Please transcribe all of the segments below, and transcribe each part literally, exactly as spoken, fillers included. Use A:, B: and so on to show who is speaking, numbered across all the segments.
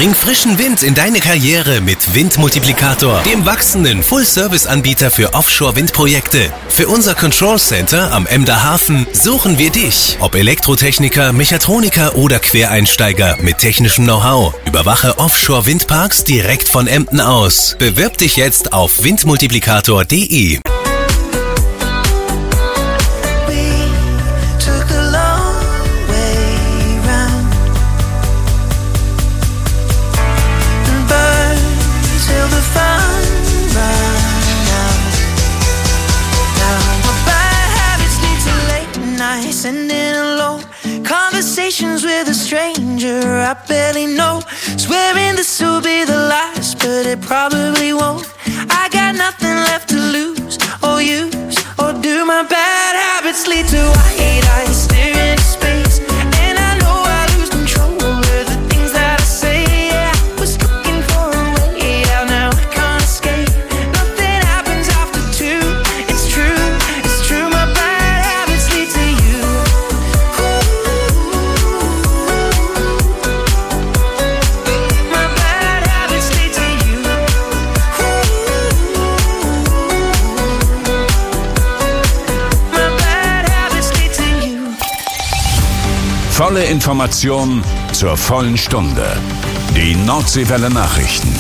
A: Bring frischen Wind in deine Karriere mit Windmultiplikator, dem wachsenden Full-Service-Anbieter für Offshore-Windprojekte. Für unser Control Center am Emder Hafen suchen wir dich. Ob Elektrotechniker, Mechatroniker oder Quereinsteiger mit technischem Know-how. Überwache Offshore-Windparks direkt von Emden aus. Bewirb dich jetzt auf windmultiplikator punkt de.
B: Sending alone conversations with a stranger I barely know, swearing this will be the last, but it probably won't. I got nothing left to lose or use, or do my bad habits lead to white eyes staring into space, and I know I lose control of the things that I say. Yeah, I was looking for a way out, now I can't escape. Nothing happens after two, it's true, it's true, my bad habits lead to you. My bad habits lead to you. My bad habits lead to you.
C: Volle Information zur vollen Stunde. Die Nordseewelle Nachrichten.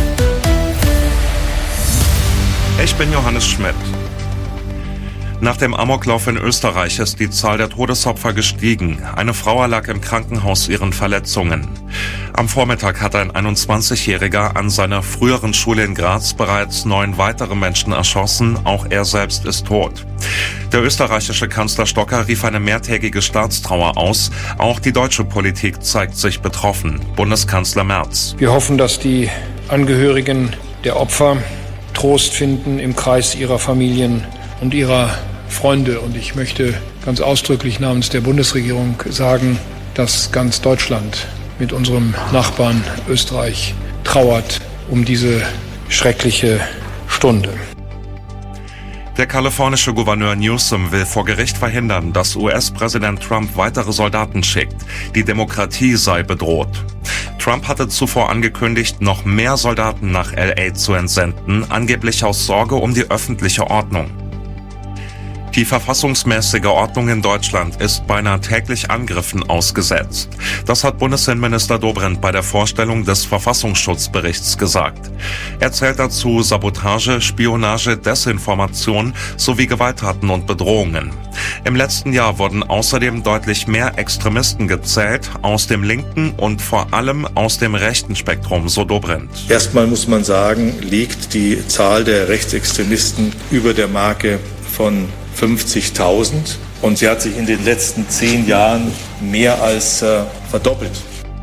D: Ich bin Johannes Schmidt. Nach dem Amoklauf in Österreich ist die Zahl der Todesopfer gestiegen. Eine Frau erlag im Krankenhaus ihren Verletzungen. Am Vormittag hat ein einundzwanzigjähriger an seiner früheren Schule in Graz bereits neun weitere Menschen erschossen. Auch er selbst ist tot. Der österreichische Kanzler Stocker rief eine mehrtägige Staatstrauer aus. Auch die deutsche Politik zeigt sich betroffen. Bundeskanzler Merz.
E: Wir hoffen, dass die Angehörigen der Opfer Trost finden im Kreis ihrer Familien und ihrer Freunde. Und ich möchte ganz ausdrücklich namens der Bundesregierung sagen, dass ganz Deutschland mit unserem Nachbarn Österreich trauert um diese schreckliche Stunde.
D: Der kalifornische Gouverneur Newsom will vor Gericht verhindern, dass U S-Präsident Trump weitere Soldaten schickt. Die Demokratie sei bedroht. Trump hatte zuvor angekündigt, noch mehr Soldaten nach L A zu entsenden, angeblich aus Sorge um die öffentliche Ordnung. Die verfassungsmäßige Ordnung in Deutschland ist beinahe täglich Angriffen ausgesetzt. Das hat Bundesinnenminister Dobrindt bei der Vorstellung des Verfassungsschutzberichts gesagt. Er zählt dazu Sabotage, Spionage, Desinformation sowie Gewalttaten und Bedrohungen. Im letzten Jahr wurden außerdem deutlich mehr Extremisten gezählt, aus dem linken und vor allem aus dem rechten Spektrum, so Dobrindt.
F: Erstmal muss man sagen, liegt die Zahl der Rechtsextremisten über der Marke von fünfzigtausend und sie hat sich in den letzten zehn Jahren mehr als äh, verdoppelt.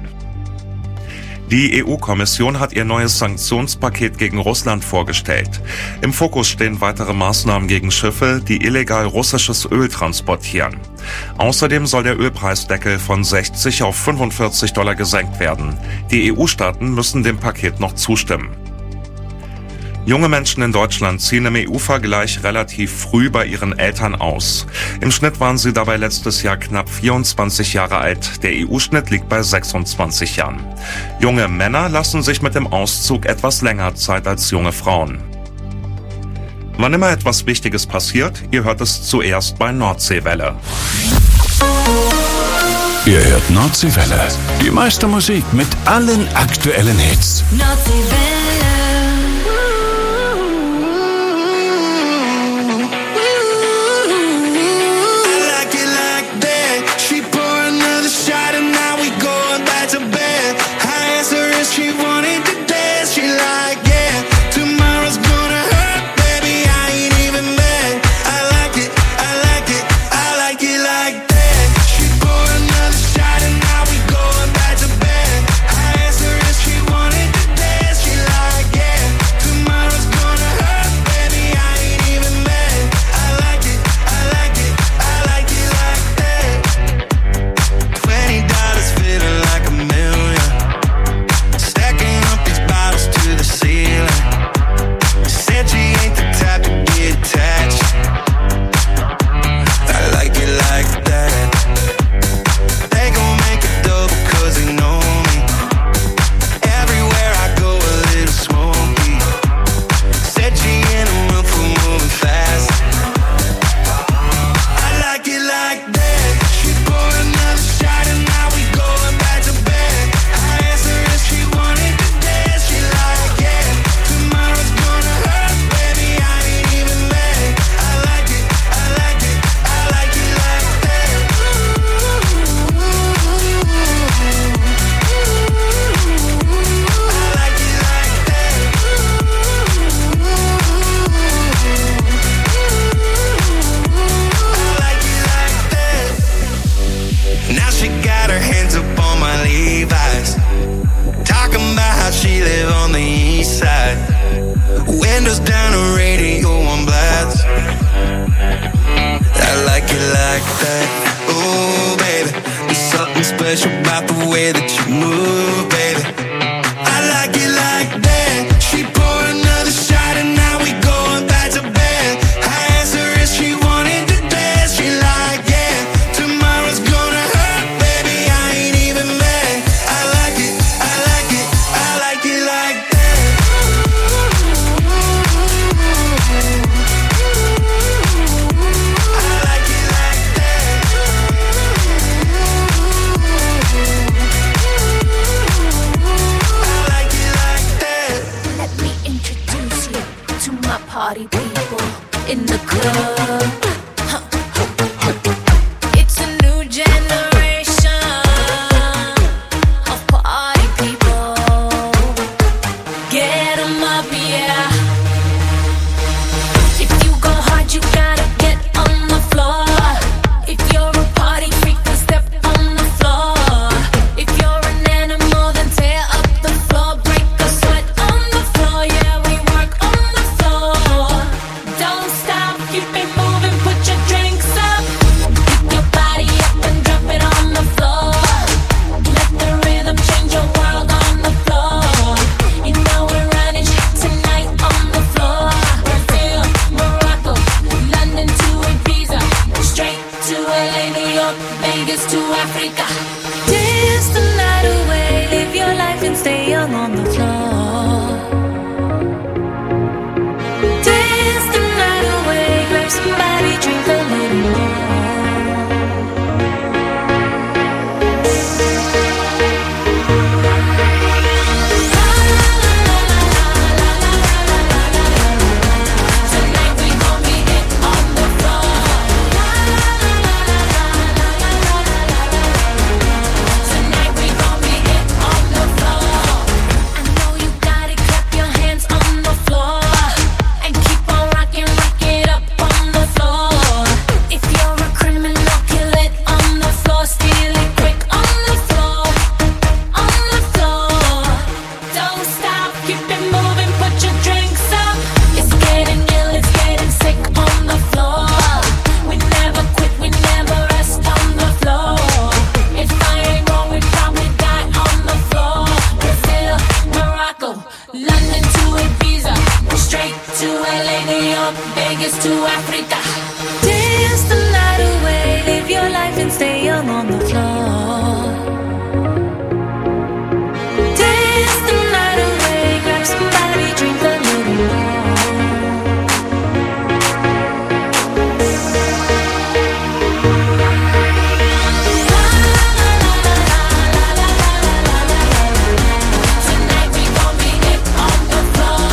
D: Die E U-Kommission hat ihr neues Sanktionspaket gegen Russland vorgestellt. Im Fokus stehen weitere Maßnahmen gegen Schiffe, die illegal russisches Öl transportieren. Außerdem soll der Ölpreisdeckel von sechzig auf fünfundvierzig Dollar gesenkt werden. Die E U-Staaten müssen dem Paket noch zustimmen. Junge Menschen in Deutschland ziehen im E U-Vergleich relativ früh bei ihren Eltern aus. Im Schnitt waren sie dabei letztes Jahr knapp vierundzwanzig Jahre alt. Der E U-Schnitt liegt bei sechsundzwanzig Jahren. Junge Männer lassen sich mit dem Auszug etwas länger Zeit als junge Frauen. Wann immer etwas Wichtiges passiert, ihr hört es zuerst bei Nordseewelle.
C: Ihr hört Nordseewelle. Die meiste Musik mit allen aktuellen Hits.
B: Nordseewelle. She live on the east side. Windows down, the radio on blast. I like it like that. Oh, baby, there's something special about the way that you move, baby. I like it like that. She poured another shot and now we going back to bed. I asked her if she wanted to dance. She like, yeah, tomorrow's gonna hurt, baby, I ain't even mad. I like it, I like it, I like it like that.
G: Party people in the club. It's a new generation of party people. Get 'em up, yeah. If you go hard, you gotta get on the floor. If you're a party freak, then step on the floor. If you're an animal, then tear up the floor. Break a sweat on the floor, yeah, we work on the floor. Don't stop, keep it moving, put your drinks up. Pick your body up and drop it on the floor. Let the rhythm change your world on the floor. You know we're running shit tonight on the floor. Brazil, Morocco, London to Ibiza, straight to L A, New York, Vegas to Africa. Dance the night away, live your life and stay young on the floor. Dance the night away, grab somebody, drink a little more. Tonight we gon' be it on the floor. Tonight we gon' be it on the floor. I know you got it, clap your hands on the floor. And keep on rocking, rock it up on the floor. If you're a criminal, kill it on the floor. Steal it quick on the floor. On the floor. Don't stop, keep it moving, put your drinks up. It's getting ill, it's getting sick on the floor. We never quit, we never rest on the floor. If I ain't wrong, we probably die on the floor. Brazil, Morocco, London to Ibiza, straight to L A, New York, Vegas to Africa. Dance the night away, live your life and stay young on the floor. Dance the night away, grab somebody, drink a little more. Tonight we gon' be it on the floor.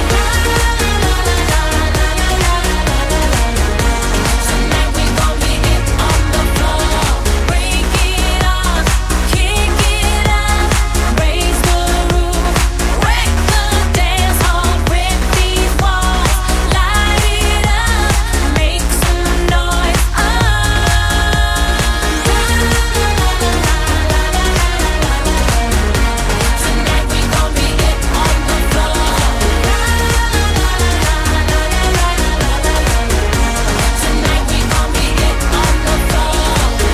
G: Tonight we gon' be it on the floor. Break it off, kick it up, raise the roof, wreck the dance hall, rip these walls, light it up, make some noise. Tonight we gon' be it on the floor. Tonight we gon' be it on the floor.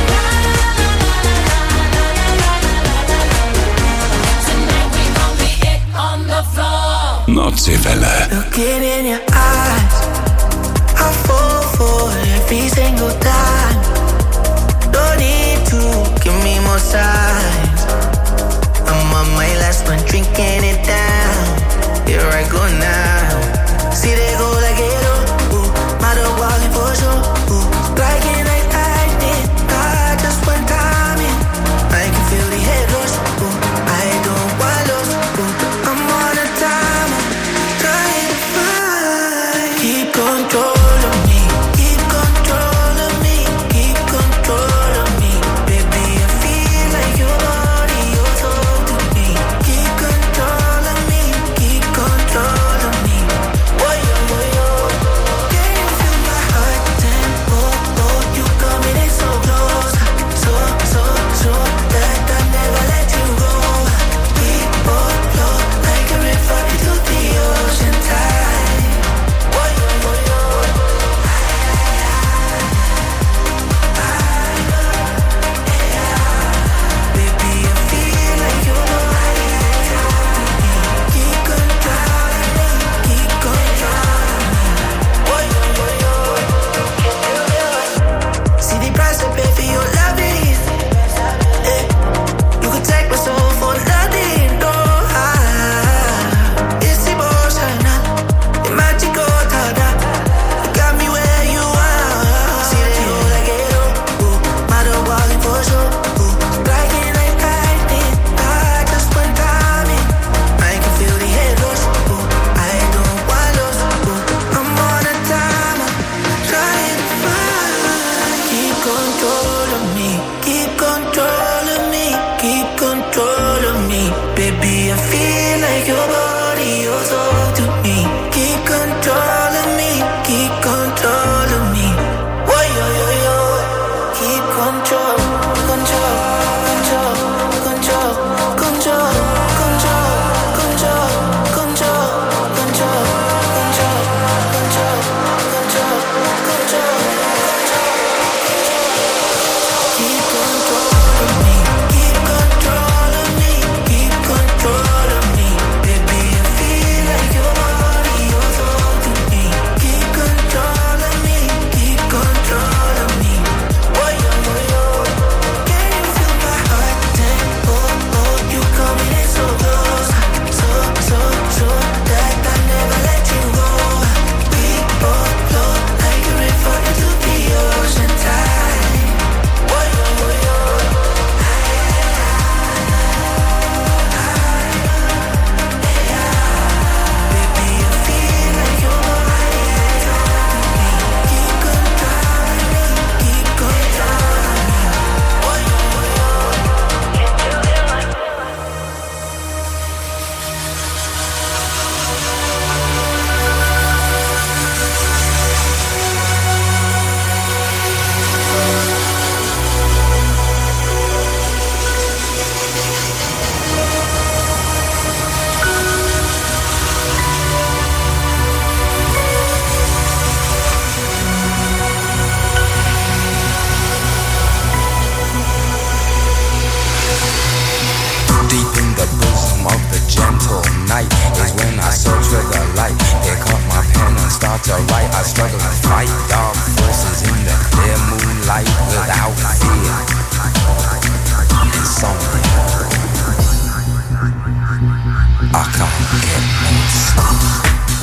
G: Tonight we gon' be it on the floor.
C: Notsivelle.
B: Looking in your eyes, I fall for every single time. Don't need to give me more signs. I'm on my last one, drinking it down. Here I go now. See they go like it, oh, ooh, mother walking for sure, ooh, like it like I did. I just one time in, I can feel the head rush, ooh, I don't want lost, ooh, I'm on a timer, trying to find. Keep control of me, keep control of me, keep control of me. Baby, I feel like your body, your soul to me. Keep control
H: struggle and fight dark forces in the clear moonlight without fear. Insomnia. I can't get no sleep.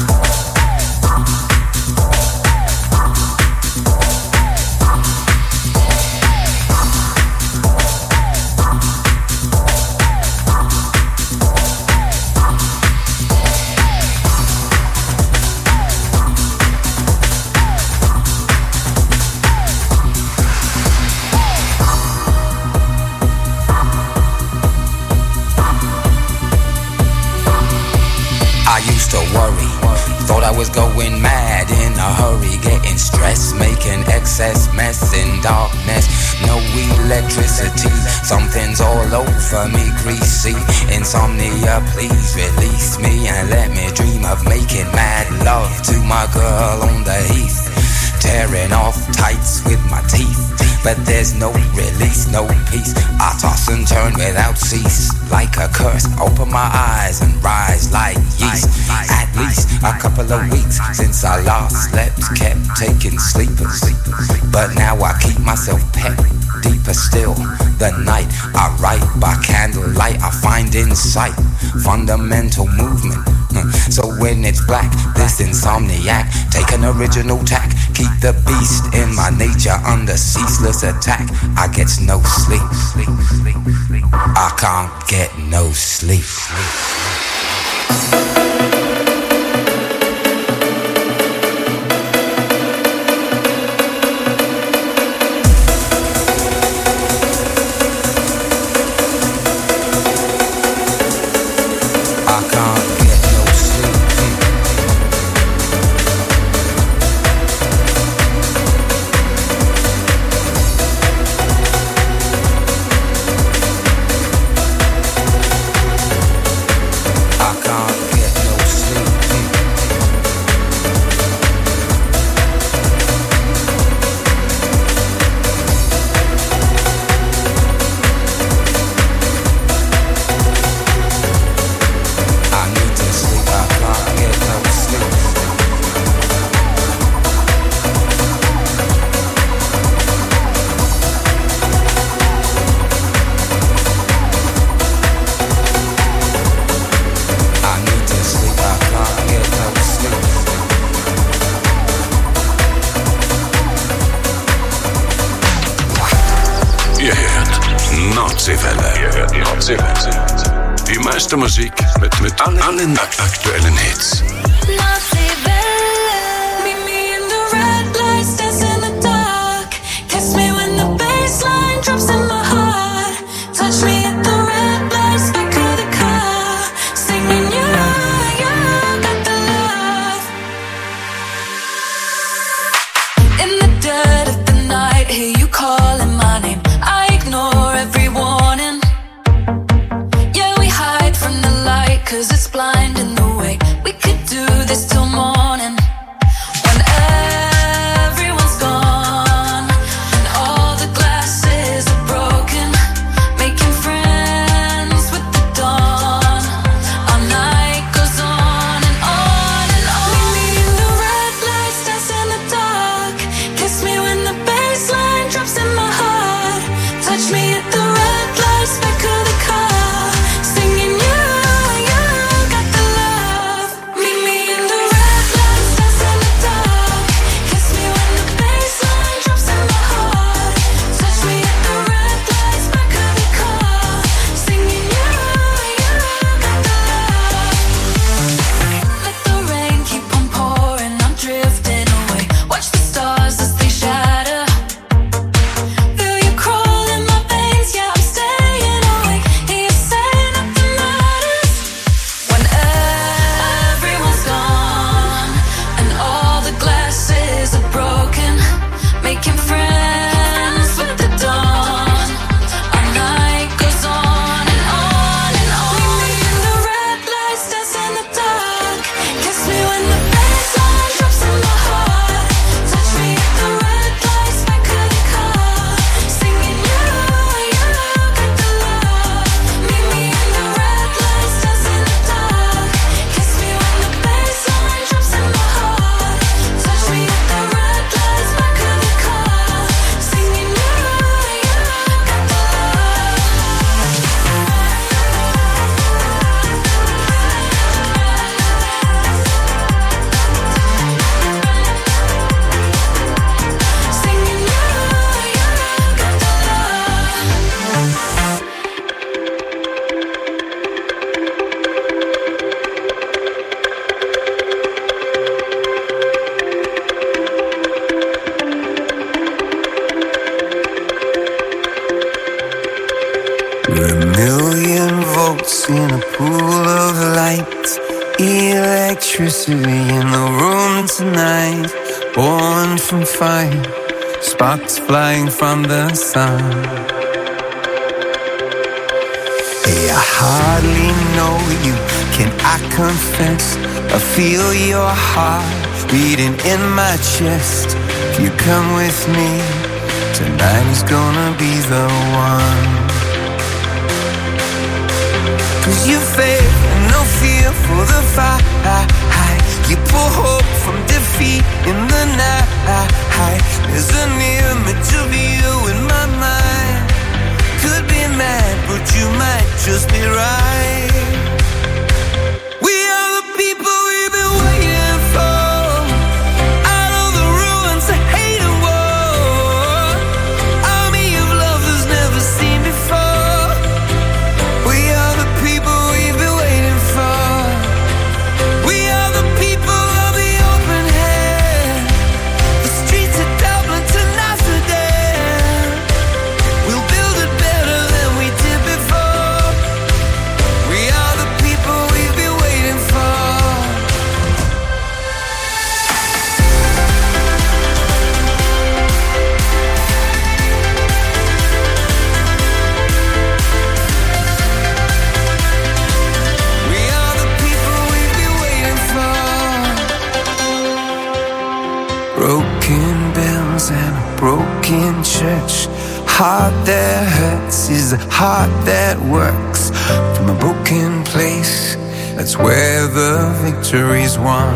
H: Thought I was going mad in a hurry, getting stressed, making excess mess in darkness. No electricity, something's all over me, greasy. Insomnia, please release me and let me dream of making mad love to my girl on the heath. Tearing off tights with my teeth, but there's no release, no peace. I toss and turn without cease, like a curse. Open my eyes and rise like yeast. At least a couple of weeks since I last slept, kept taking sleepers, but now I keep myself pet. Deeper still, the night I write by candlelight, I find insight, fundamental movement. So when it's black, this insomniac, take an original tack, keep the beast in my nature under ceaseless attack. I get no sleep, I can't get no sleep.
C: Die meiste Musik mit, mit allen aktuellen Hits.
G: Meet me in the red lights, dance in the dark. Kiss me when the bassline drops in my heart. Touch me at the red lights, back of the car. Singing you, you got the love. In the dead of the night, hear you calling my name. I ignore every warning. Cause it's blinding the way we could do this till morning. When everyone's gone and all the glasses are broken, making friends with the dawn. Our night goes on and on and on. Meet me in the red lights, dance in the dark. Kiss me when the bassline drops in my heart. Touch me at the red lights, back of the car. Singing you.
I: in a pool of light, electricity in the room tonight. Born from fire, sparks flying from the sun. Hey, I hardly know you, can I confess? I feel your heart beating in my chest. If you come with me, tonight is gonna be the one. Cause you faith and no fear for the fight. You pull hope from defeat in the night. There's an image of you in my mind. Could be mad, but you might just be right. We are the people we've been waiting for. Out of the ruins of hate and war. Army of lovers never seen before. We are the people we've been waiting for. We are the people of the open hand. The streets of Dublin to Amsterdam. We'll build it better than we did before. We are the people we've been waiting for. We are the people we've been waiting for. Broken bells and a broken church. Heart that hurts is a heart that works. From a broken place, that's where the victory's won.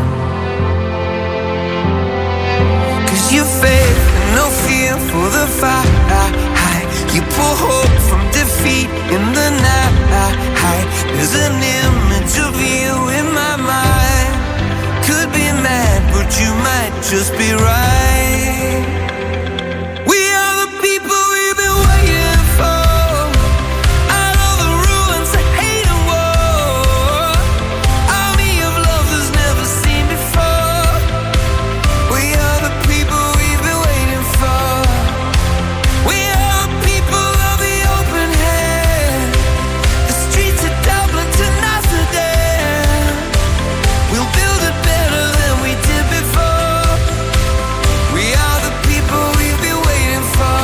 I: Cause you faith and no fear for the fight. You pull hope from defeat in the night. There's an image of you in my mind. Could be mad, but you might just be right. We are the people we've been waiting for. Out of the ruins of hate and war. Army of lovers never seen before. We are the people we've been waiting for. We are the people of the open hand. The streets of Dublin to Amsterdam. We'll build it better than we did before. We are the people we've been waiting for.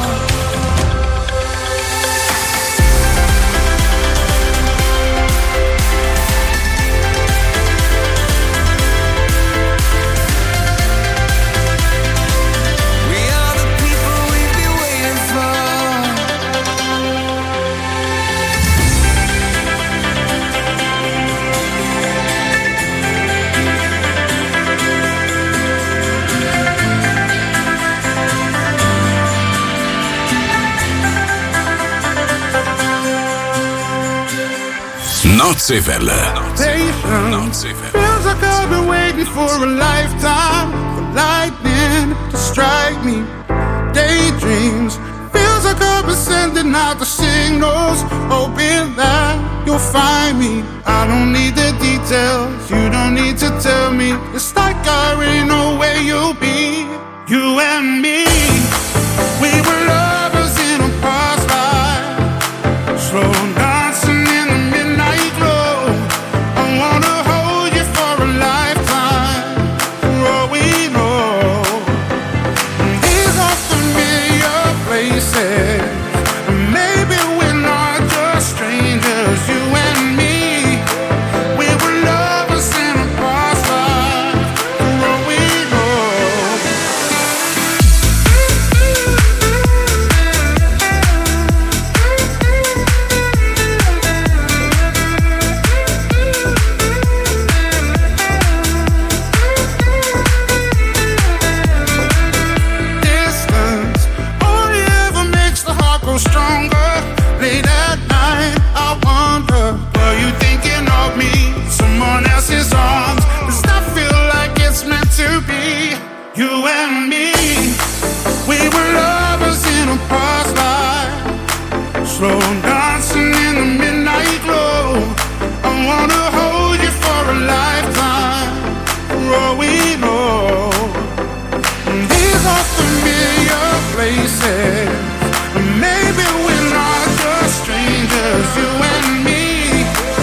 I: We are the people we've been waiting for.
C: Notsevelle.
J: Patience feels like I've been waiting for a lifetime for lightning to strike me. Daydreams feels like I've been sending out the signals, hoping that you'll find me. I don't need the details, you don't need to tell me. It's like I already know where you'll be. You and me, we were lovers in a past life, slow dancing in the midnight glow. I wanna hold you for a lifetime, for all we know. These are familiar places, and maybe we're not just strangers. You and me, we were lovers in a past life, for all we know. Distance only ever makes the heart grow stronger. Late at night, I wonder, were you thinking of me? Someone else's arms. Does that feel like it's meant to be? You and me, we were lovers in a past life, slow dancing in the midnight glow. I wanna hold you for a lifetime, for all we know. These are familiar places, and maybe we're not just strangers. You and me,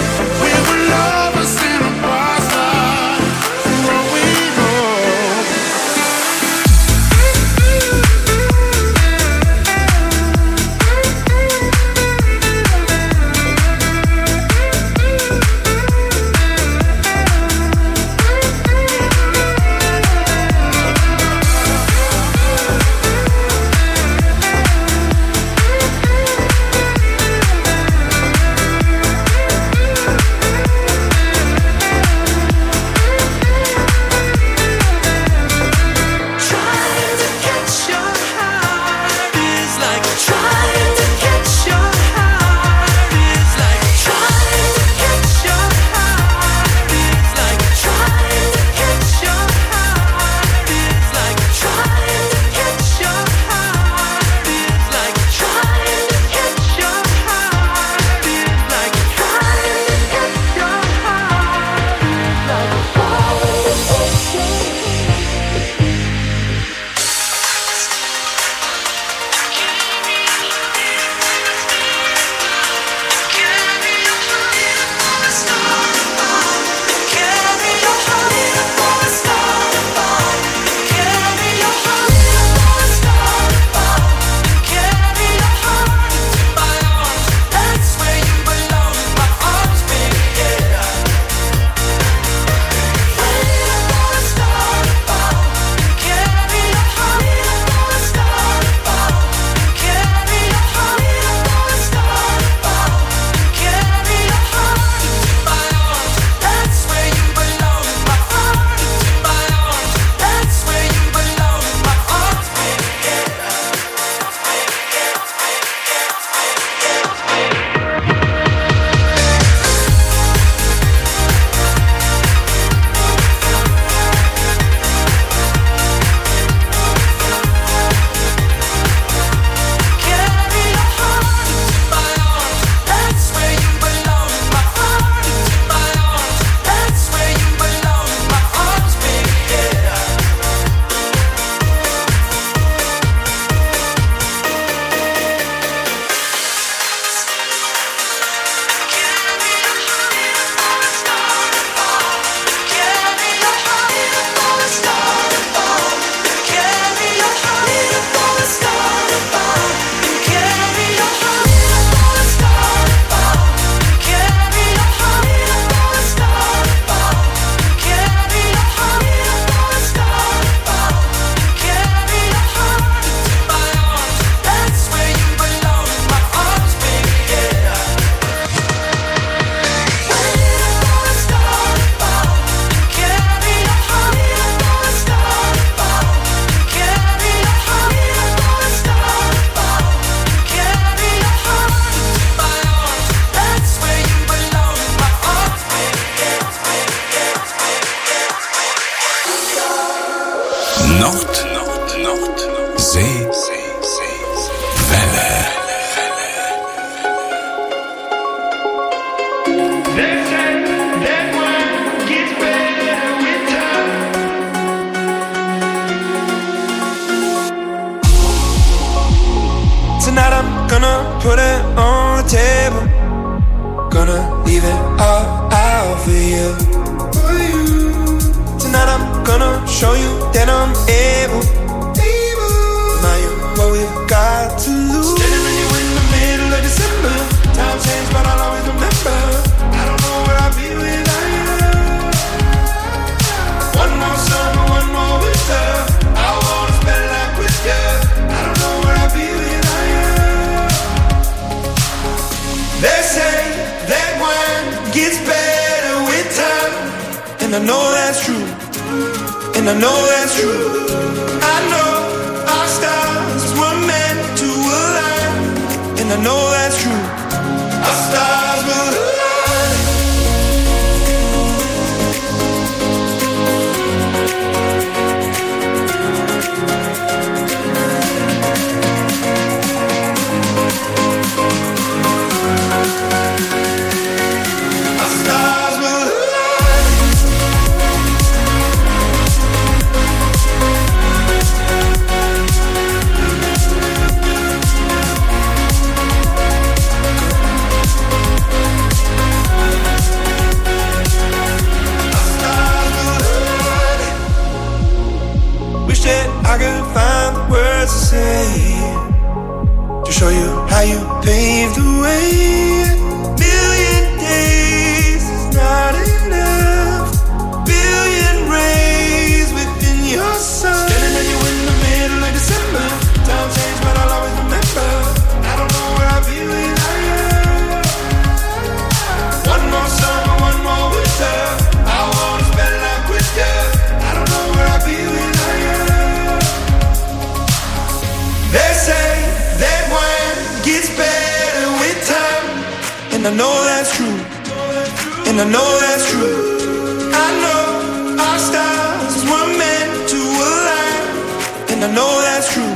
I: table. Gonna leave it all out for you. Tonight I'm gonna show you that I'm able. Now you what we've got to lose. Standing with you in the middle of December. Time changed, but I'll always remember. I don't know where I'll be without you. One more summer, one more winter. I wanna spend life with you. I don't know where I'll be without you. They say that wine gets better with time, and I know that's true. And I know that's true. I know our stars were meant to align, and I know that's true. Our stars will align. Our stars will align. Wish that I could find the words to say to show you how you paved the way. Million days is not enough. Billion rays within your sun. Standing with you in the middle of December. Time changed, but I'll always remember. I don't know where I'll be without you. One more summer, one more winter. I wanna spend life with you. I don't know where I'll be without you. They say that wine gets better with time, and I know that's true. And I know that's true. I know our stars were meant to align, and I know that's true.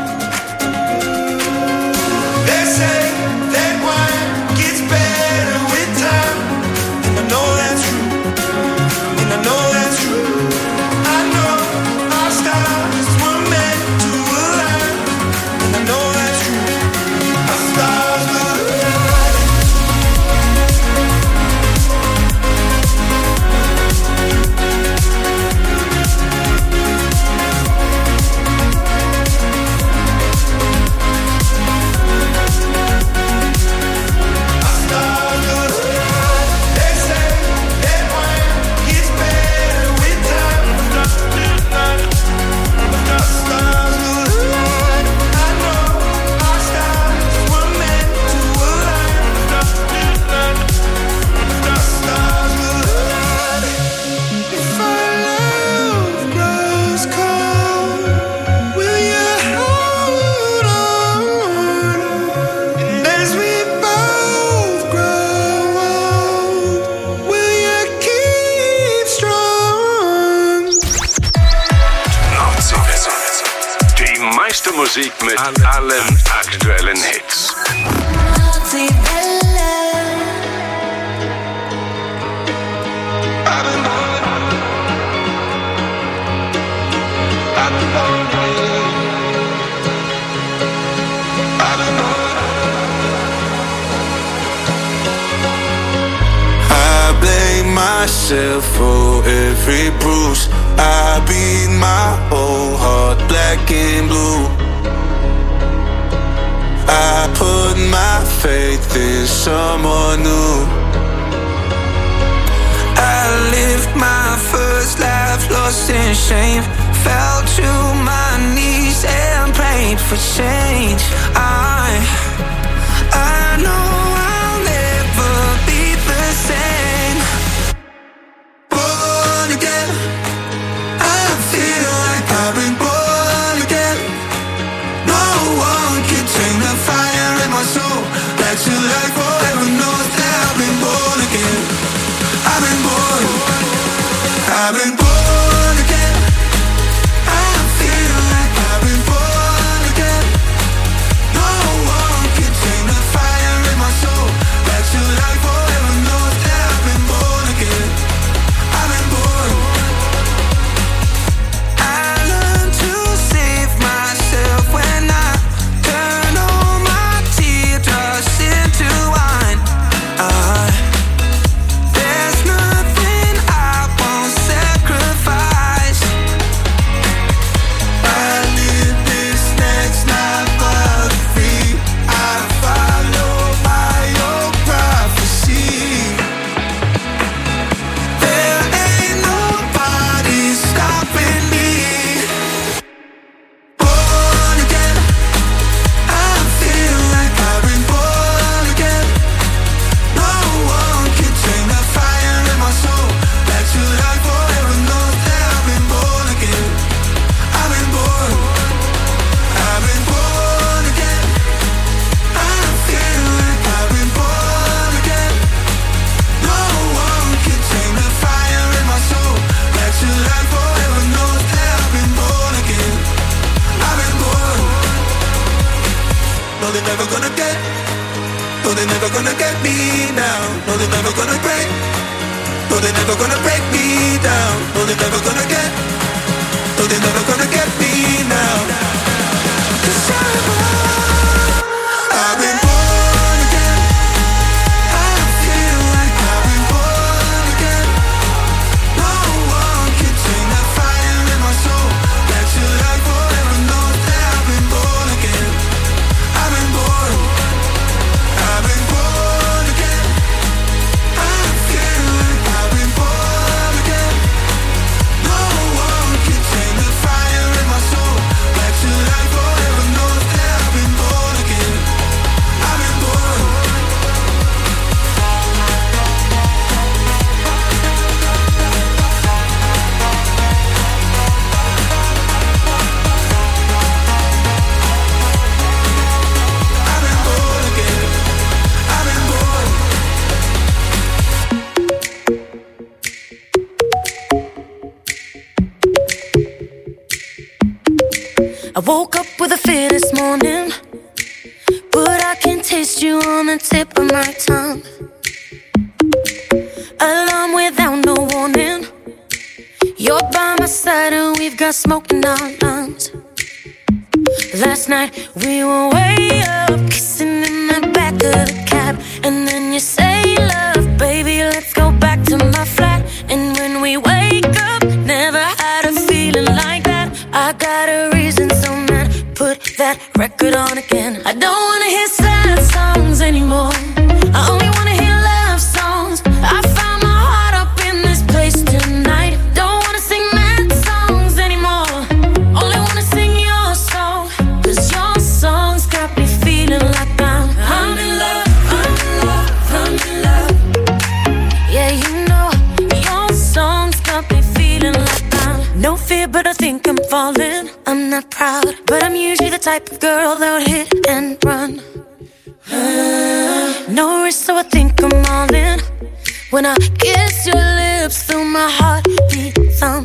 I: They say that wine gets better with time, and I know that's true. And I know that's true. I know our stars were meant to align, and I know that's true. Our stars will align.
C: Musik mit allen aktuellen Hits.
I: I blame myself for every bruise. I beat my whole heart black and blue. I put my faith in someone new. I lived my first life lost in shame. Fell to my knees and prayed for change. I, I know I'll never be the same. Born again, I feel like I've been born again. No one can take the fire in my soul back to life forever. Knows that I've been born again. I've been born. I've been born again. I feel like I've been born again. No one can they're never gonna get, no, they're never gonna get me now. 'Cause I'm born, I've been born again. I feel like I've been born again. No one can take that fire in my soul back to life forever. Knows that I've been born again. I've been born, I've been born again. I feel like I've been born again. No one can take the fire in my soul back to life forever. Knows that I've been born again. I've been born. I've been born again. I've been born.
G: I woke up with a fear this morning, but I can taste you on the tip of my tongue. Alarm without no warning. You're by my side and we've got smoke in our lungs. Last night we were way up, kissing in the back of the cab. And then you say, love, baby, let's go back to my flat. And when we wake up, never had a feeling like that. I got a reason, so man, put that record on again. I don't wanna hear sad songs anymore. I only wanna hear love songs. I found my heart up in this place tonight. Don't wanna sing mad songs anymore. Only wanna sing your song. 'Cause your songs got me feeling like I'm I'm in love, I'm in love, I'm in love. Yeah, you know, your songs got me feeling like I'm no fear, but I think I'm falling. I'm not proud, but I'm usually the type of girl that would hit and run. No risk, so I think I'm all in. When I kiss your lips, feel my heartbeat thump.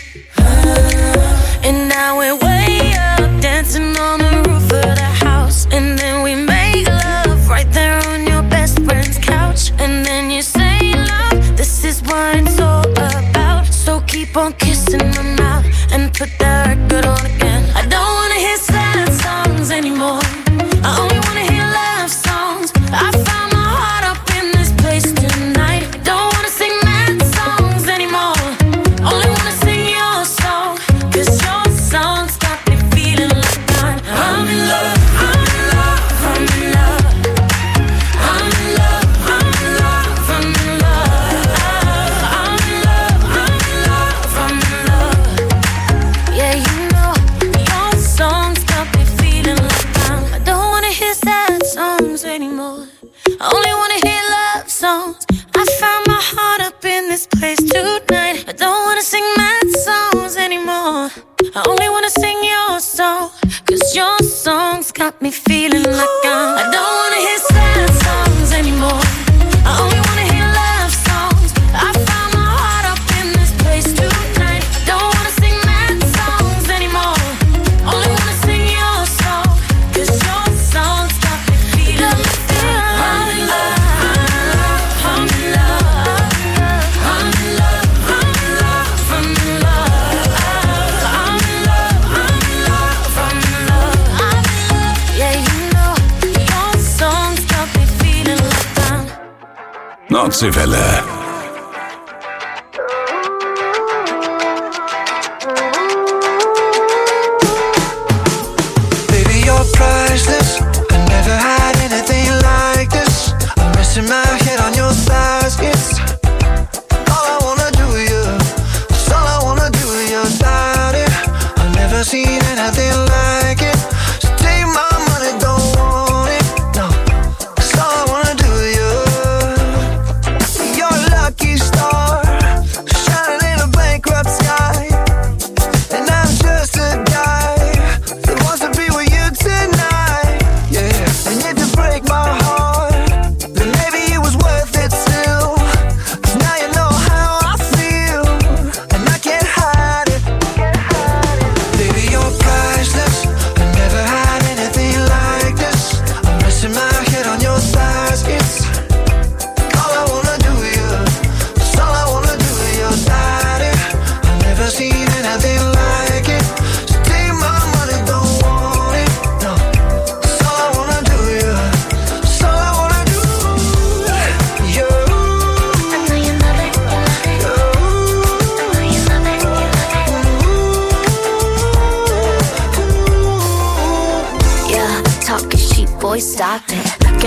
G: And now we're way up, dancing on the roof of the house. And then we make love right there on your best friend's couch. And then you say, love, this is what it's all about. So keep on kissing my mouth and put that record on again. I don't wanna hear sad songs anymore. I only wanna hear love songs. I found my heart up in this place tonight. I don't wanna sing mad songs anymore. Only wanna sing your song. 'Cause your songs got me feeling like I'm I'm in love, I'm in love, I'm in love. I'm in love, I'm in love, I'm in love. I'm in love, I'm in love, I'm in love. Yeah, you know, your songs got me feeling like I'm I don't wanna hear sad songs anymore. I only wanna hear love songs. I found my heart up in this place tonight. I don't wanna sing mad songs anymore. I only wanna sing your song. 'Cause your songs got me feeling like I'm I don't wanna hear sad songs anymore. I only wanna hear love songs. I found my heart up in this place tonight. I don't wanna sing mad songs anymore. Only wanna sing your song. 'Cause your songs got me feeling like I'm in love, I'm in love, I'm in love, I'm in love, I'm in love, I'm in love, I'm in love, I'm in love, I'm in love. Yeah, you know, your songs got me feeling like I'm
C: Nordseewelle.
I: Baby, you're priceless. I never had anything like this. I'm resting my head on your thighs. It's all I wanna do, yeah. It's all I wanna do, your body. I've never seen anything like it. So take my money, don't want it. No, it's all I wanna do, yeah. Your love.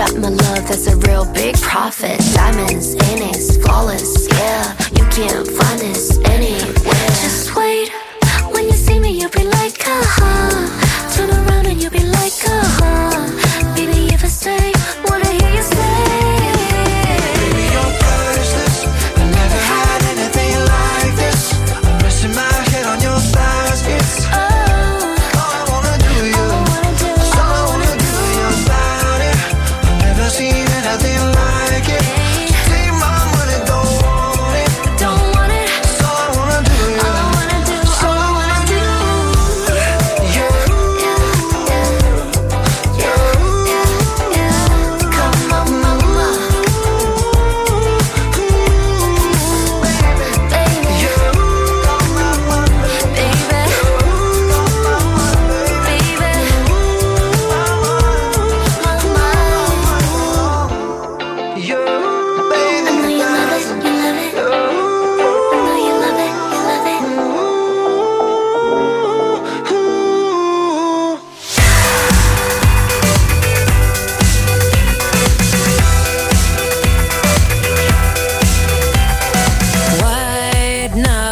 G: got my love, that's a real big profit. Diamonds in it, flawless, yeah. You can't find this anywhere. Just wait, when you see me, you'll be like, uh-huh. Turn around and you'll be like, uh-huh. Baby, if I stay, wanna hear you say.
I: Baby, you're priceless. I never had anything like this. I'm resting my head on your thighs, it's
G: Oh,
I: all I wanna do, you.
G: all I wanna do,
I: It's all I wanna do, your body. I've never seen anything like it. So take my money, don't want it.
G: don't want it.
I: It's all I wanna do, you.
G: All I wanna do,
I: It's all I wanna do. Yeah.
G: yeah, yeah, yeah. Come on, mama, baby, baby,
I: Yeah,
G: I
I: baby.
G: know you love it, you love it. I know you love it, you love it.
K: White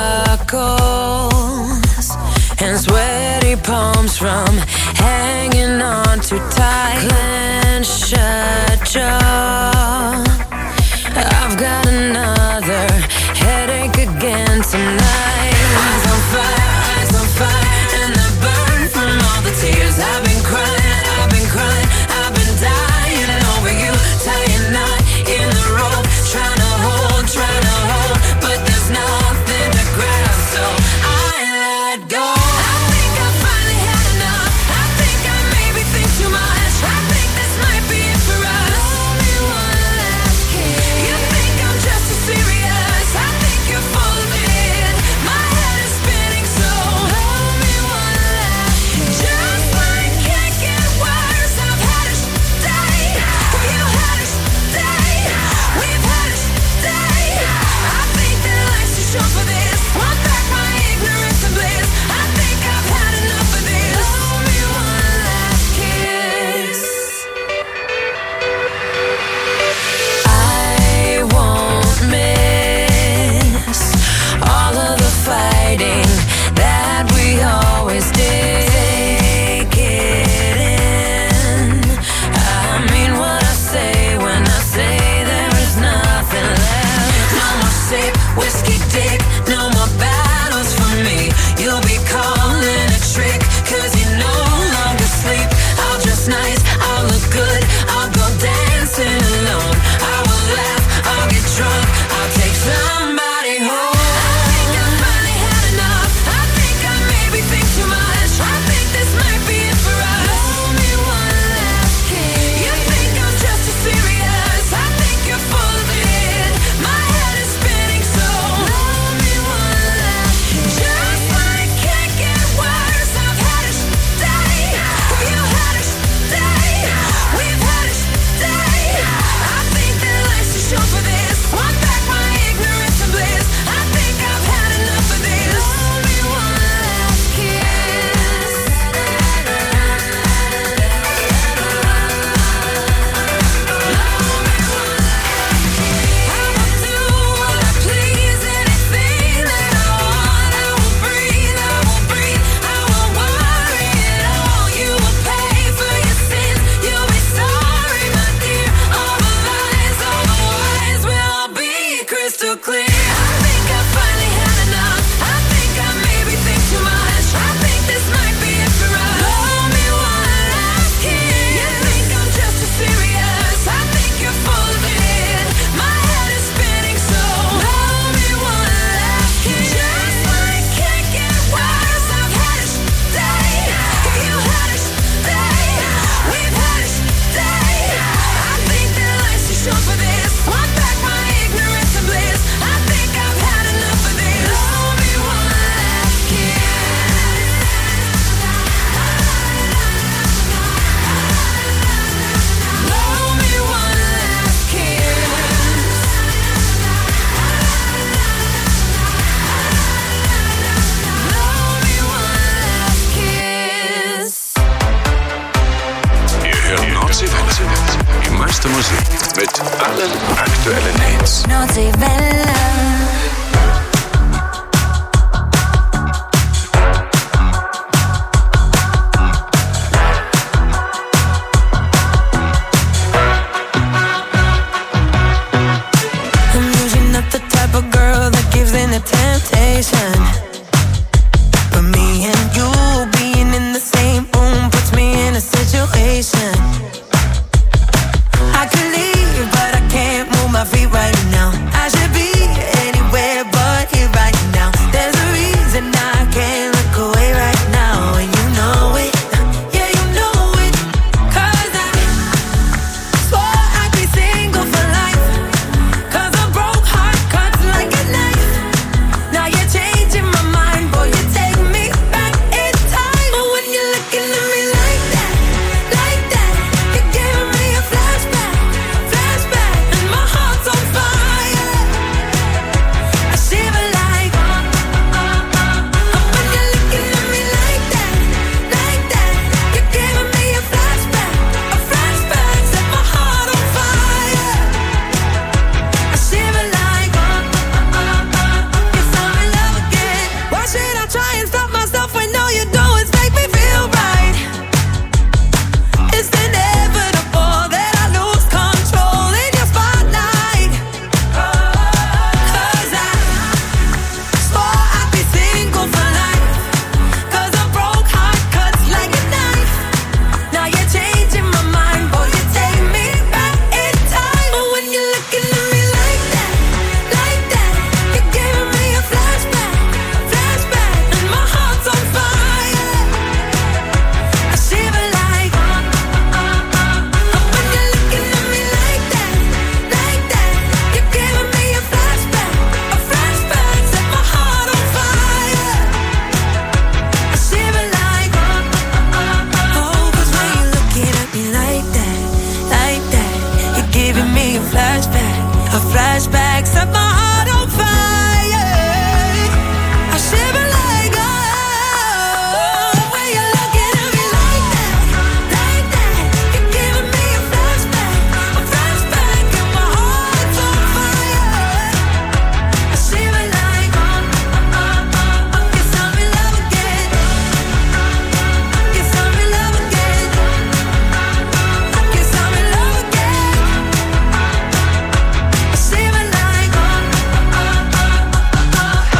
K: knuckles and sweaty palms from hanging on too tight. Clenched shut jaw. I've got another headache again tonight. Eyes on fire, eyes on fire, and the burn from all the tears I've been crying, I've been crying, I've been dying over you, tying knot in the rope, trying to hold, trying to hold, but there's nothing to grab, so I let go. I think I finally had enough. I think I maybe think too much. I think this might be it for us. Only one last kiss. You think I'm just too serious. I think you're full of it. My head is spinning, so only one last kiss. Just like can't get worse. I've had a day. You had a day. We've had a day. I think that life's too short for this. Want back my ignorance and bliss. I think I've had enough of this. Only one last kiss. I won't miss all of the fighting that we always did. Take it in. I mean what I say when I say there is nothing left. No more sip, whiskey dick, no more battles for me. You'll be calling a trick, cause you no longer sleep. I'll dress nice, I'll look good, I'll go dancing alone. I will laugh, I'll get drunk, I'll take somebody home. I think I finally had enough. I think I maybe think too much. I think this might be it for us. Only one last kiss. You think I'm just too serious. I think you're full of it. My head is spinning, so only one last kiss. Just like can't get worse. I've had a day. You had a day. We've had a day. I think that life's too short for this. Want back my ignorance and bliss. I think I've had enough of this. Only one last kiss. I will do what I please, anything that I want. I will breathe, I will breathe, I will worry it all. You will pay for your sins, you'll be sorry, my dear. All the lies, all the lies will be crystal clear. I think I finally had enough. I think I maybe think too much. I think this might be it for us. Only one last kiss. You think I'm just too serious. I think you're full of it. My head is spinning, so only one last kiss. Just like can't get worse. I've had a day. You had a day. We've had a day. I think that life's too short for this. Want back my ignorance and bliss. I think I've had enough of this. Only one last kiss. Only one last kiss. Only one last kiss.
C: Ihr hört Nordseewelle. Die meiste meiste Musik mit allen aktuellen Hits.
K: Nordseewelle.
I: Temptation, but me and you being in the same room puts me in a situation. I could leave, but I can't move my feet right now. I should be anywhere but here right now. There's a reason I can't look away right now, and you know it. Yeah, you know it. 'Cause I swore I'd be single for life. 'Cause a broke heart cuts like a knife. Now you're changing my mind, boy, you take me back in time. But when you're looking at me like that, like that, you're giving me a flashback, flashback, and my heart's on fire. I shiver like, uh, uh, uh, uh. When you're looking at me like that, like that, you're giving me a flashback, a flashback, set my heart on fire. I shiver like, uh, uh, uh, uh. Guess I'm in love again. Why should I try and stop myself when all you do is make me feel right? It's inevitable that I lose control in your spotlight. 'Cause I swore I'd be single for life. 'Cause a broke heart cuts like a knife. Now you're changing my mind, boy, you take me back in time. But when you're looking at me like that, like that, you're giving me a flashback, flashback, and my heart's on fire. I shiver like, uh, uh, uh, uh. When you're looking at me like that, like that, you're giving me a flashback, a flashback, set my heart on fire. I shiver like, uh, uh, uh. Oh, 'cause when you're looking at me like that, like that, you're giving me a flashback, a flashback, set my heart on fire. I shiver like, oh, when you're looking at me like that, like that, you're giving me a flashback, a flashback, and my heart's on fire. I shiver like, uh, uh, uh, uh. Guess I'm in love again. Guess I'm in love again. Guess I'm in love again. I shiver like, uh, uh, uh, uh,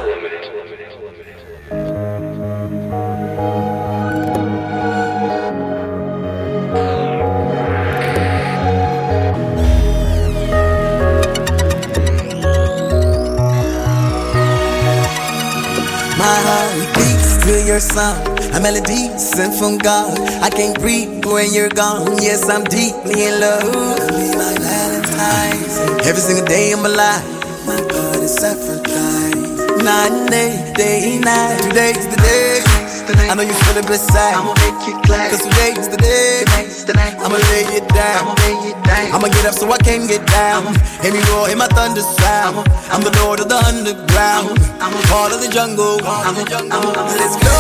L: My heart beats to your song. A melody sent from God. I can't breathe when you're gone. Yes, I'm deeply in love. Be my Valentine's. Every single day of my life, my God is Aphrodite. Night and day, day and night. Today's the day. I know you feel it beside. I'ma make you glad. 'Cause today's the day. I'ma lay it down. I'ma get up so I can get down. Hear me roar in my thunder sound. I'm the lord of the underground. I'm part of the jungle. Let's go.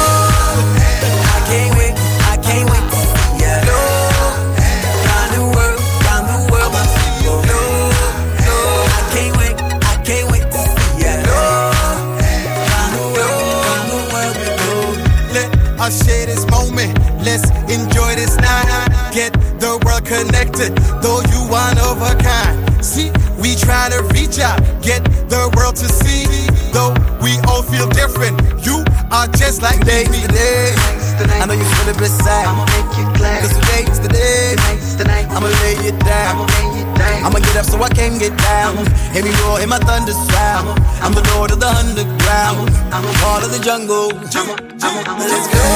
L: I can't wait. I can't wait to see ya. Go. Round the world, round the world, my people. No, no. I can't wait. I can't wait to see ya. Go. Round the world, round the world, we go.
J: Let us share this moment. Let's enjoy this night. Get the world connected, though you one of a kind. See, we try to reach out, get the world to see. Though we all feel different, you are just like me.
L: Today's the day. I know you feel it beside. I'ma make you glad. 'Cause today's the day. I'ma lay it down. I'ma get up so I can get down. Hear me roar in my thunder sound. I'm the lord of the underground. I'm part of the jungle. Let's go.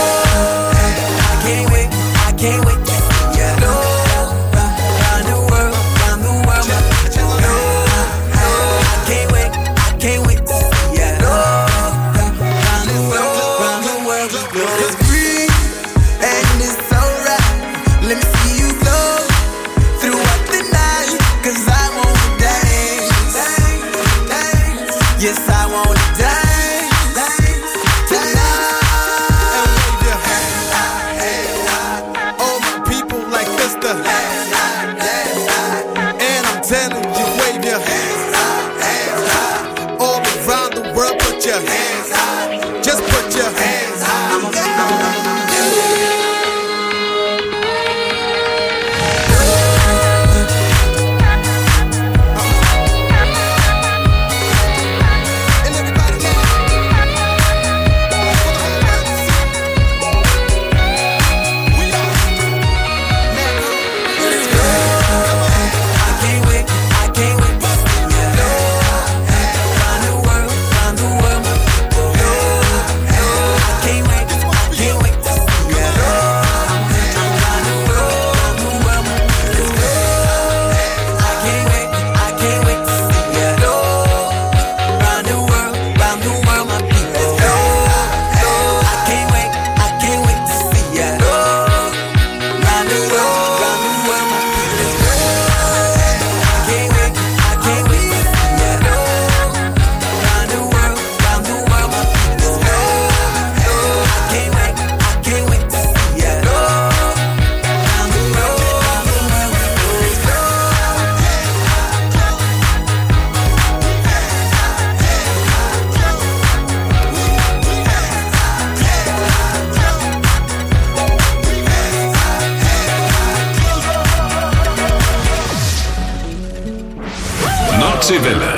L: I can't wait. I can't wait to see ya. Go. Round the world, round the world. No, no. I can't wait. I can't wait to see ya. Go. Round the world, round the world we go.
J: It's free and it's alright. Let me see you flow throughout the night. 'Cause I wanna dance. Yes, I wanna dance tonight. And wave your hand. All my people like Mister
L: put your hands high. Just put your hands high.
C: Nordseewelle.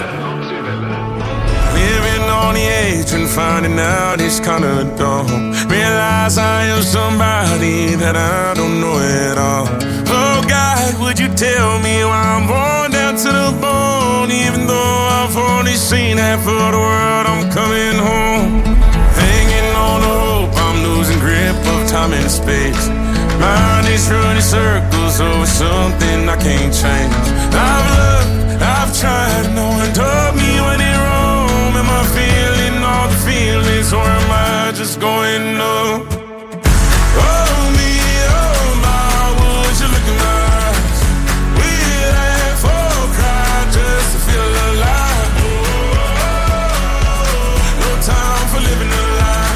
M: Living on the edge and finding out it's kinda dumb. Realize I am somebody that I don't know at all. Oh God, would you tell me why I'm worn down to the bone? Even though I've only seen half of the world, I'm coming home. Hanging on the hope, I'm losing grip of time and space. Mind is running circles over something I can't change. I've looked, I've tried, no one told me when it wrong. Am I feeling all the feelings, or am I just going up? Oh me, oh my, would you look in my eyes? We laugh or cry just to feel alive. No time for living a lie.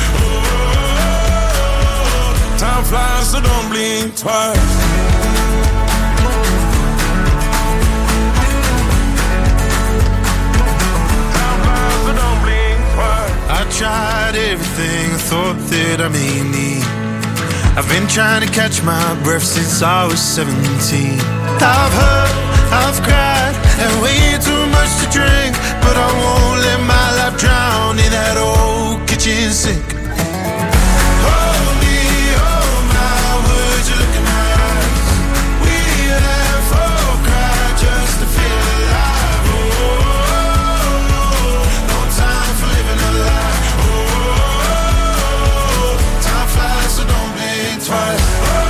M: Time flies, so don't blink twice.
N: I tried everything I thought that I may need. I've been trying to catch my breath since I was seventeen. I've hurt, I've cried, and way too much to drink, but I won't let my life drown in that old kitchen sink. Hold me, oh my, would you look in my eyes? We laugh or cry just to feel alive. Oh, no time for living a lie. Twice.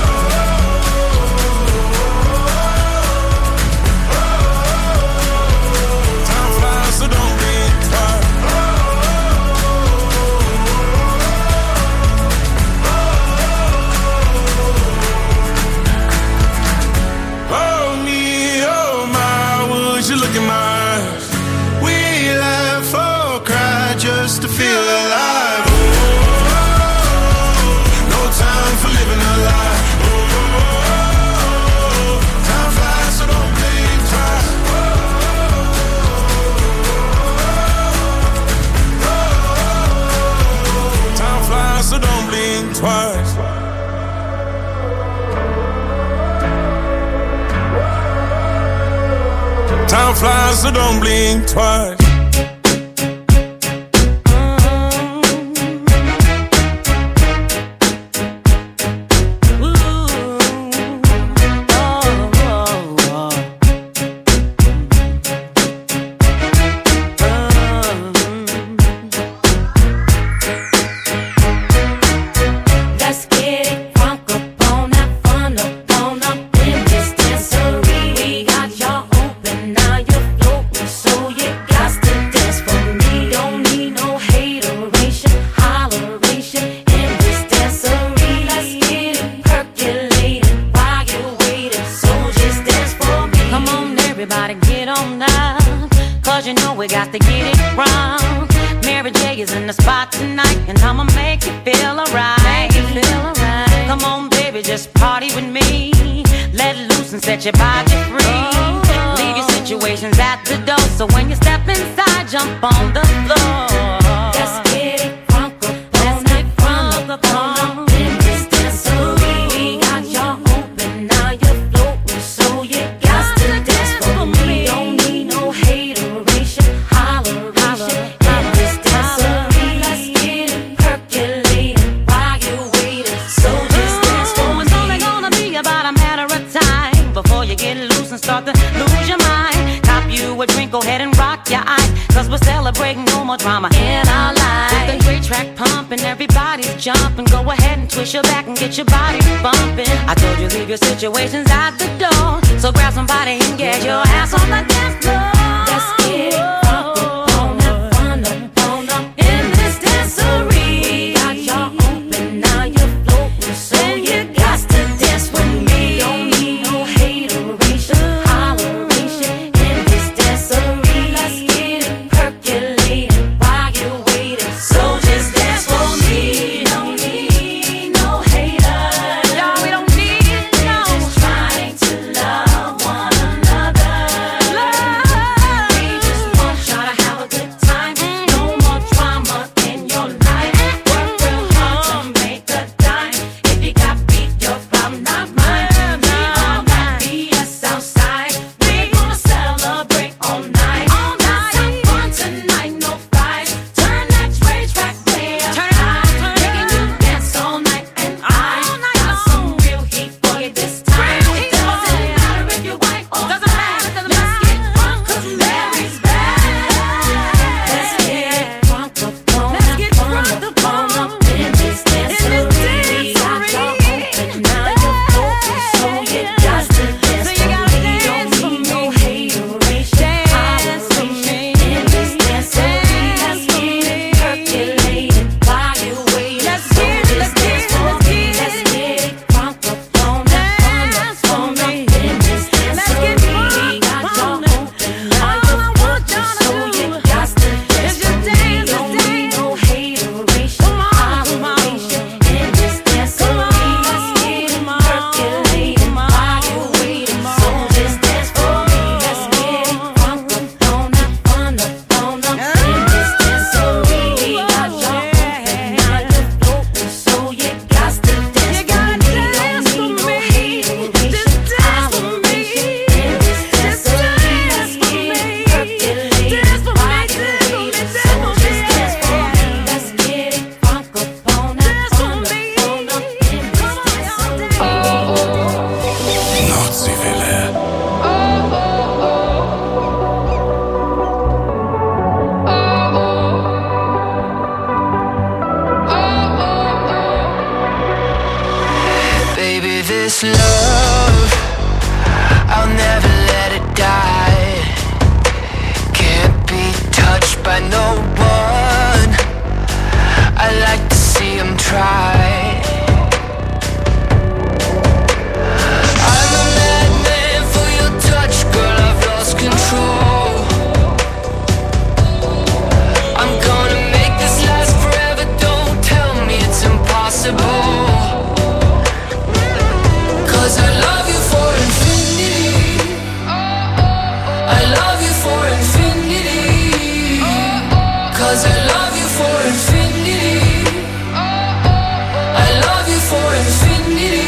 N: Time flies, so don't blink twice. Oh me, oh my, would you look in my eyes? We laugh or cry just to feel alive. Time for living a lie. Oh, time flies, so don't blink twice. Oh, time flies, so don't blink twice. Time flies, so don't blink twice.
K: Set your body free. Oh. Leave your situations at the door. So when you step inside, jump on the floor. That's we're celebrating, no more drama in our lives. With the great track pumping, everybody's jumping. Go ahead and twist your back and get your body bumping. I told you leave your situations at the door, so grab somebody and get your ass on the dance floor. Let's get it crunk up on that fun up on up in this dancery. Got y'all open, now you're floating, so you got to dance with me. Don't need no hateration, holleration in this dancery. Let's get it percolating while you're waiting, so just dance for me. Don't need no haters, y'all, we don't need no. Just trying to love one another. Love. We just want y'all to have a good time. No more drama in your life. Work real hard to make a dime. If you got beat, your problem, not mine. Leave all that B S outside. We gonna celebrate all night. All night. Have fun tonight, no fights. Turn that rage track way up high. Making you dance all night, and I got some real heat for you this time. Doesn't matter if you're white or black. Let's get drunk 'cause Mary's back. Let's get drunk up on Let's get drunk up on up in this dancery. Got y'all open, now you're focused, so you got to dance for me. Don't need no hateration, holleration in this dancery. Let's get it percolating while you're waiting, so just dance for me. Let's get it drunk up on that fun up on up in this dancery. Got y'all open, now you're focused, so you got to dance for me. Don't need no hateration, holleration in this dancery. Let's get it percolating while you're waiting, so just dance for me. Let's get it drunk up on that fun up on up in this dancery. Got y'all open, now you're floating, so you got to dance for me. Don't need no hateration, holleration in this dancery. Let's get it percolating while you're waiting, so just dance for me. Let's get it drunk up on that fun up on up in this dancery.
C: Nordseewelle.
I: Baby, this love, I'll never let it die. Can't be touched by no one. I like to see him try. I'm a madman for your touch, girl, I've lost control. I'm gonna make this last forever, don't tell me it's impossible. 'Cause I love you for infinity. I love you for infinity. 'Cause I love you for infinity. I love you for infinity.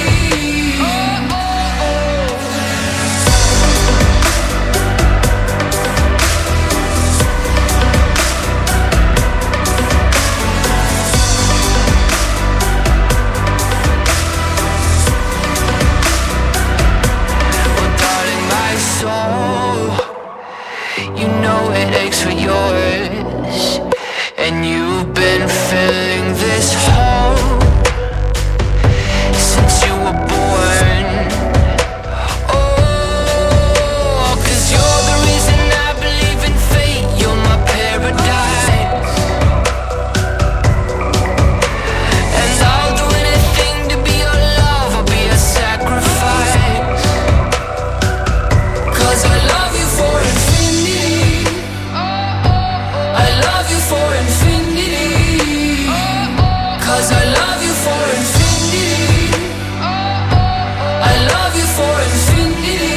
I: Well, darling, my soul, you know it aches for yours, and you've been filling this hole since you were born. Oh, 'cause you're the reason I believe in fate. You're my paradise, and I'll do anything to be your love. I'll be a sacrifice. 'Cause I love you for infinity. I love you for infinity. 'Cause I love you for infinity. I love you for infinity.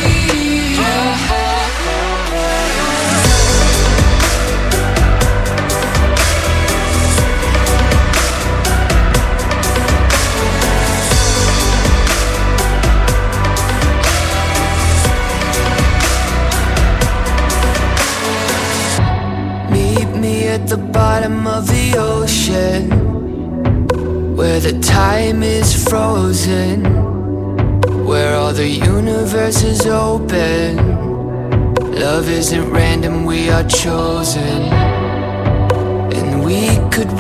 I: Meet me at the bottom of the ocean, where the time is frozen, where all the universe is open. Love isn't random, we are chosen.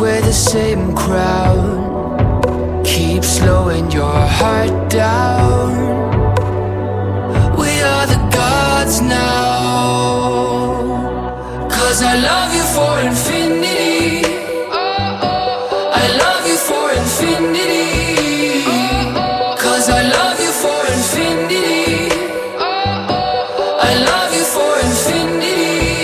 I: where the same crowd keeps slowing your heart down. We are the gods now, 'cause I love you for infinity. I love you for infinity. 'Cause I love you for infinity. I love you for infinity.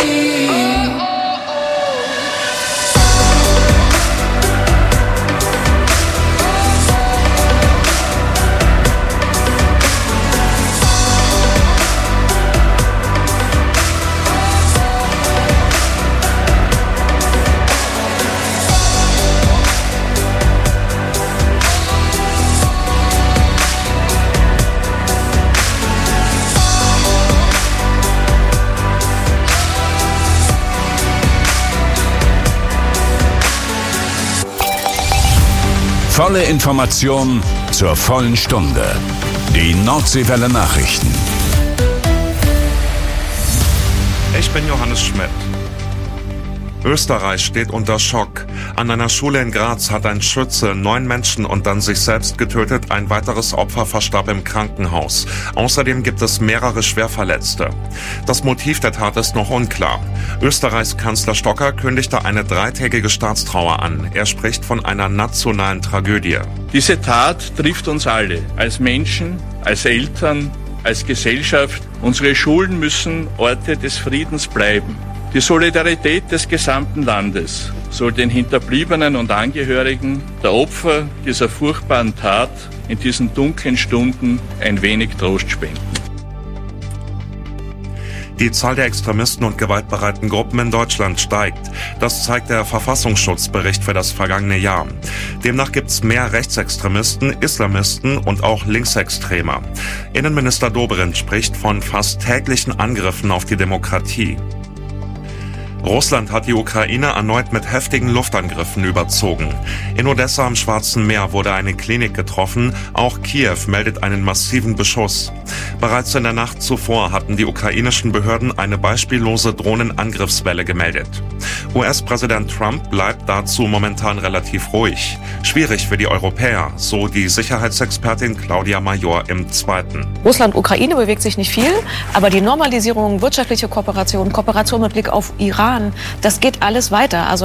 C: Volle Information zur vollen Stunde. Die Nordseewelle Nachrichten.
D: Ich bin Johannes Schmidt. Österreich steht unter Schock. An einer Schule in Graz hat ein Schütze neun Menschen und dann sich selbst getötet. Ein weiteres Opfer verstarb im Krankenhaus. Außerdem gibt es mehrere Schwerverletzte. Das Motiv der Tat ist noch unklar. Österreichs Kanzler Stocker kündigte eine dreitägige Staatstrauer an. Er spricht von einer nationalen Tragödie.
O: Diese Tat trifft uns alle, als Menschen, als Eltern, als Gesellschaft. Unsere Schulen müssen Orte des Friedens bleiben. Die Solidarität des gesamten Landes soll den Hinterbliebenen und Angehörigen der Opfer dieser furchtbaren Tat in diesen dunklen Stunden ein wenig Trost spenden.
D: Die Zahl der Extremisten und gewaltbereiten Gruppen in Deutschland steigt. Das zeigt der Verfassungsschutzbericht für das vergangene Jahr. Demnach gibt es mehr Rechtsextremisten, Islamisten und auch Linksextreme. Innenminister Dobrindt spricht von fast täglichen Angriffen auf die Demokratie. Russland hat die Ukraine erneut mit heftigen Luftangriffen überzogen. In Odessa am Schwarzen Meer wurde eine Klinik getroffen. Auch Kiew meldet einen massiven Beschuss. Bereits in der Nacht zuvor hatten die ukrainischen Behörden eine beispiellose Drohnenangriffswelle gemeldet. U S-Präsident Trump bleibt dazu momentan relativ ruhig. Schwierig für die Europäer, so die Sicherheitsexpertin Claudia Major im Zweiten.
P: Russland-Ukraine bewegt sich nicht viel, aber die Normalisierung, wirtschaftliche Kooperation, Kooperation mit Blick auf Iran, das geht alles weiter. Also